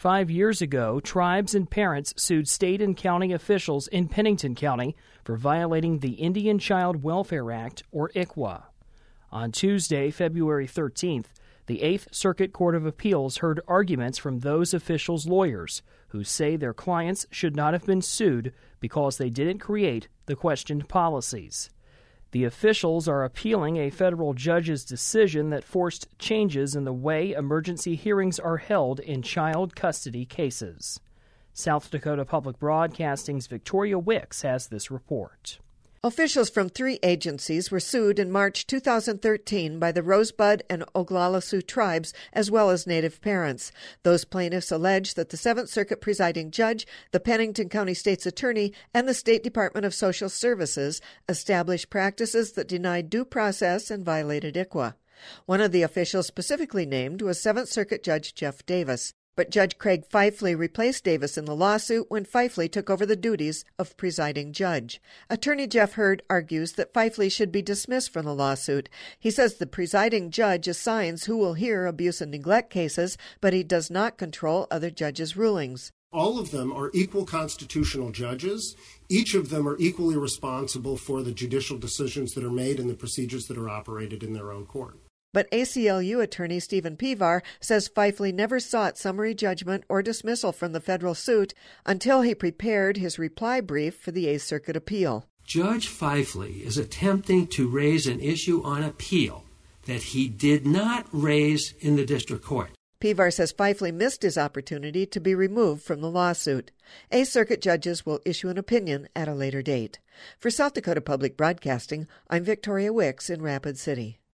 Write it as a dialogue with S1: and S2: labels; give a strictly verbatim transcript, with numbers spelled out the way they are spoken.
S1: Five years ago, tribes and parents sued state and county officials in Pennington County for violating the Indian Child Welfare Act, or I C W A. On Tuesday, February thirteenth, the Eighth Circuit Court of Appeals heard arguments from those officials' lawyers who say their clients should not have been sued because they didn't create the questioned policies. The officials are appealing a federal judge's decision that forced changes in the way emergency hearings are held in child custody cases. South Dakota Public Broadcasting's Victoria Wicks has this report.
S2: Officials from three agencies were sued in March two thousand thirteen by the Rosebud and Oglala Sioux tribes, as well as Native parents. Those plaintiffs allege that the Seventh Circuit presiding judge, the Pennington County State's attorney, and the State Department of Social Services established practices that denied due process and violated I C W A. One of the officials specifically named was Seventh Circuit Judge Jeff Davis. But Judge Craig Fifley replaced Davis in the lawsuit when Fifley took over the duties of presiding judge. Attorney Jeff Hurd argues that Fifley should be dismissed from the lawsuit. He says the presiding judge assigns who will hear abuse and neglect cases, but he does not control other judges' rulings.
S3: All of them are equal constitutional judges. Each of them are equally responsible for the judicial decisions that are made and the procedures that are operated in their own court.
S2: But A C L U attorney Stephen Pevar says Fifley never sought summary judgment or dismissal from the federal suit until he prepared his reply brief for the Eighth Circuit appeal.
S4: Judge Fifley is attempting to raise an issue on appeal that he did not raise in the district court.
S2: Pevar says Fifley missed his opportunity to be removed from the lawsuit. Eighth Circuit judges will issue an opinion at a later date. For South Dakota Public Broadcasting, I'm Victoria Wicks in Rapid City.